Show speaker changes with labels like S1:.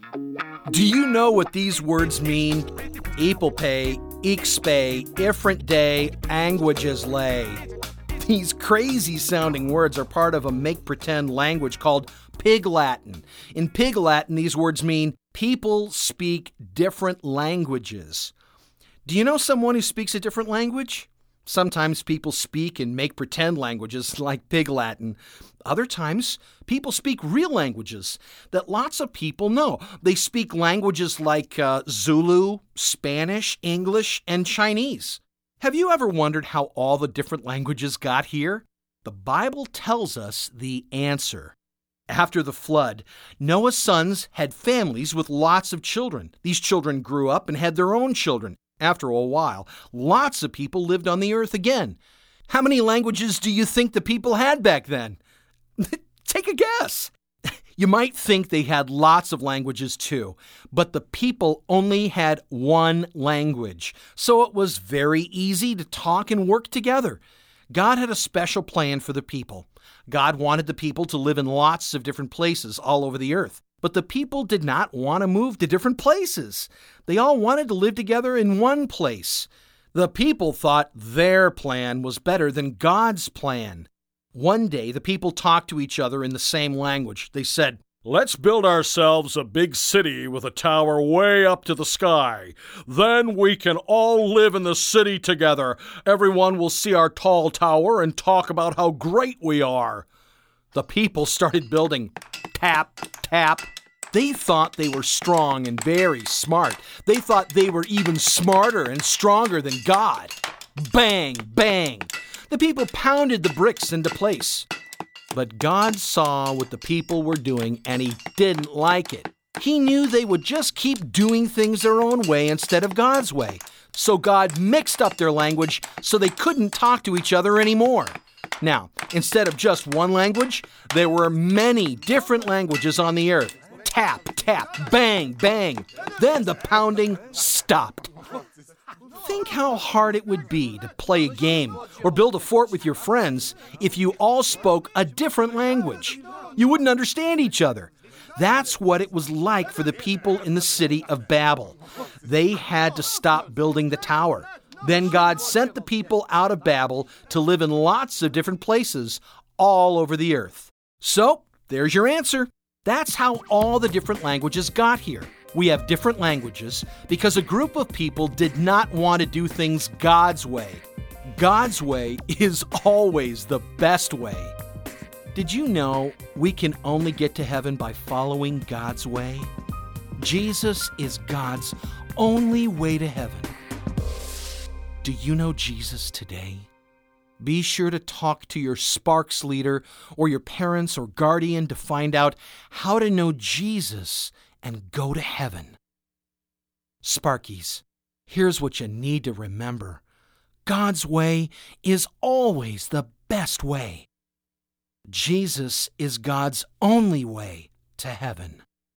S1: Do you know what these words mean? Epope, ixpe, ifrent day, anguages lay. These crazy-sounding words are part of a make-pretend language called Pig Latin. In Pig Latin, these words mean people speak different languages. Do you know someone who speaks a different language? Sometimes people speak and make-pretend languages like Pig Latin. Other times, people speak real languages that lots of people know. They speak languages like Zulu, Spanish, English, and Chinese. Have you ever wondered how all the different languages got here? The Bible tells us the answer. After the flood, Noah's sons had families with lots of children. These children grew up and had their own children. After a while, lots of people lived on the earth again. How many languages do you think the people had back then? Take a guess. You might think they had lots of languages too, but the people only had one language, so it was very easy to talk and work together. God had a special plan for the people. God wanted the people to live in lots of different places all over the earth, but the people did not want to move to different places. They all wanted to live together in one place. The people thought their plan was better than God's plan. One day, the people talked to each other in the same language. They said, "Let's build ourselves a big city with a tower way up to the sky. Then we can all live in the city together. Everyone will see our tall tower and talk about how great we are." The people started building. Tap, tap. They thought they were strong and very smart. They thought they were even smarter and stronger than God. Bang, bang. The people pounded the bricks into place. But God saw what the people were doing, and He didn't like it. He knew they would just keep doing things their own way instead of God's way. So God mixed up their language so they couldn't talk to each other anymore. Now, instead of just one language, there were many different languages on the earth. Tap, tap, bang, bang. Then the pounding stopped. Think how hard it would be to play a game or build a fort with your friends if you all spoke a different language. You wouldn't understand each other. That's what it was like for the people in the city of Babel. They had to stop building the tower. Then God sent the people out of Babel to live in lots of different places all over the earth. So, there's your answer. That's how all the different languages got here. We have different languages because a group of people did not want to do things God's way. God's way is always the best way. Did you know we can only get to heaven by following God's way? Jesus is God's only way to heaven. Do you know Jesus today? Be sure to talk to your Sparks leader or your parents or guardian to find out how to know Jesus and go to heaven. Sparkies, here's what you need to remember. God's way is always the best way. Jesus is God's only way to heaven.